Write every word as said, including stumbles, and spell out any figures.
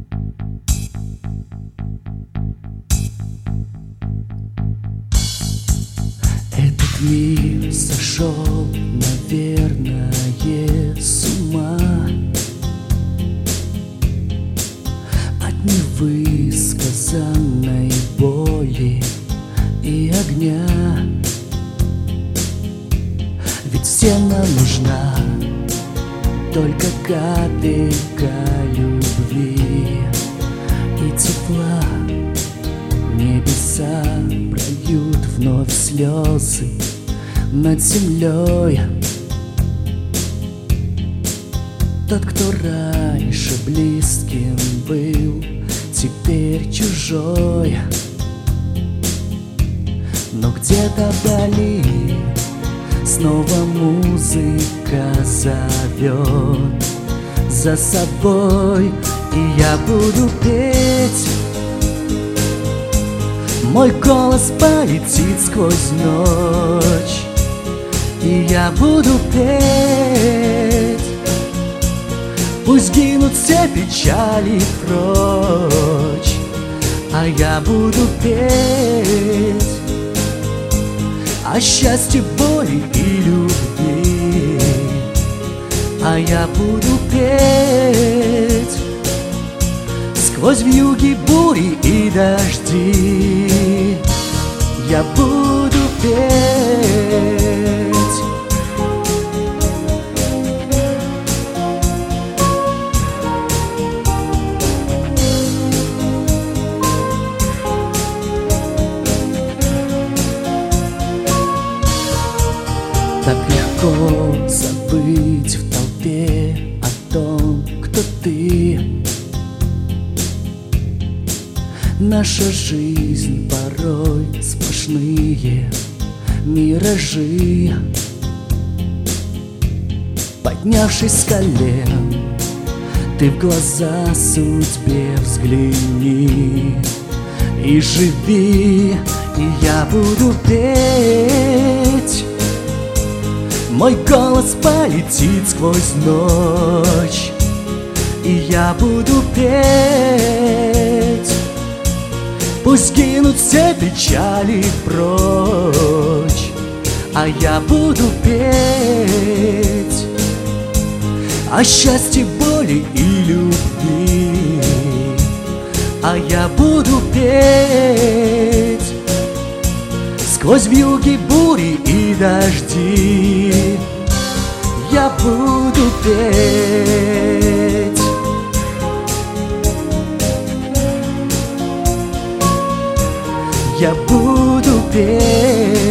Этот мир сошел, наверное, с ума от невысказанной боли и огня. Ведь всем нам нужна только капелька любви и тепла. Небеса прольют вновь слезы над землей. Тот, кто раньше близким был, теперь чужой. Но где-то вдали снова музыка зовет за собой, и я буду петь. Мой голос полетит сквозь ночь, и я буду петь. Пусть гинут все печали прочь, а я буду петь о счастье, боли и любви. А я буду петь сквозь вьюги, бури и дожди. Я буду петь. Так легко забыть в толпе о том, кто ты. Наша жизнь порой сплошные миражи. Поднявшись с колен, ты в глаза судьбе взгляни и живи, и я буду петь. Мой голос полетит сквозь ночь, и я буду петь. Пусть гинут все печали прочь, а я буду петь о счастье, боли и любви. А я буду петь сквозь вьюги, бури и дожди. Я буду петь. Я буду петь.